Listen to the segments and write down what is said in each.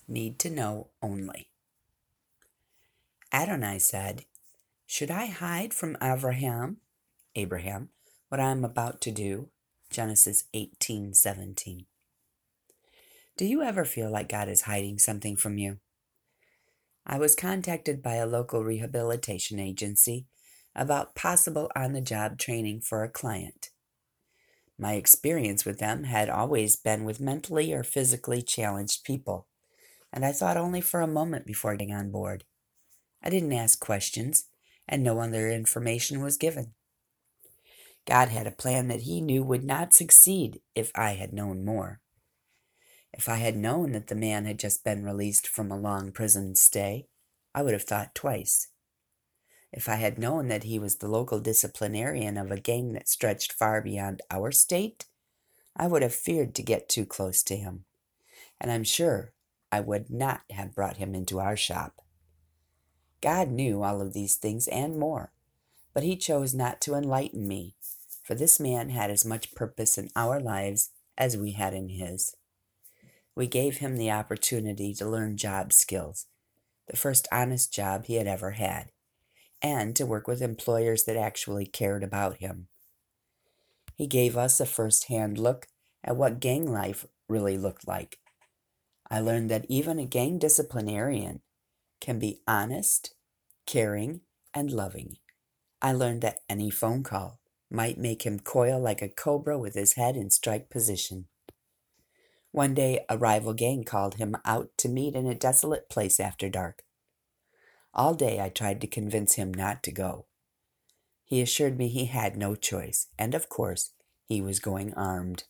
Need to know only. Adonai said, "Should I hide from Abraham, what I am about to do?" Genesis 18:17. Do you ever feel like God is hiding something from you? I was contacted by a local rehabilitation agency about possible on-the-job training for a client. My experience with them had always been with mentally or physically challenged people, and I thought only for a moment before getting on board. I didn't ask questions, and no other information was given. God had a plan that He knew would not succeed if I had known more. If I had known that the man had just been released from a long prison stay, I would have thought twice. If I had known that he was the local disciplinarian of a gang that stretched far beyond our state, I would have feared to get too close to him, and I'm sure I would not have brought him into our shop. God knew all of these things and more, but He chose not to enlighten me, for this man had as much purpose in our lives as we had in his. We gave him the opportunity to learn job skills, the first honest job he had ever had, and to work with employers that actually cared about him. He gave us a first-hand look at what gang life really looked like. I learned that even a gang disciplinarian can be honest, caring, and loving. I learned that any phone call might make him coil like a cobra with his head in strike position. One day, a rival gang called him out to meet in a desolate place after dark. All day I tried to convince him not to go. He assured me he had no choice, and of course, he was going armed.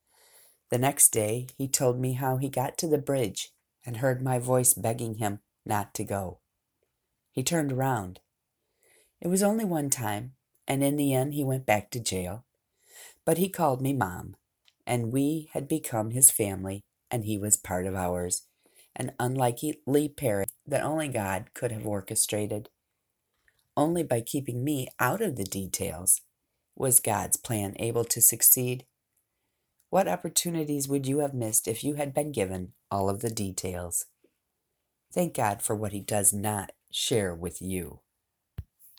The next day, he told me how he got to the bridge and heard my voice begging him not to go. He turned around. It was only one time, and in the end he went back to jail. But he called me Mom, and we had become his family, and he was part of ours, an unlikely pairing that only God could have orchestrated. Only by keeping me out of the details was God's plan able to succeed. What opportunities would you have missed if you had been given all of the details? Thank God for what He does not share with you.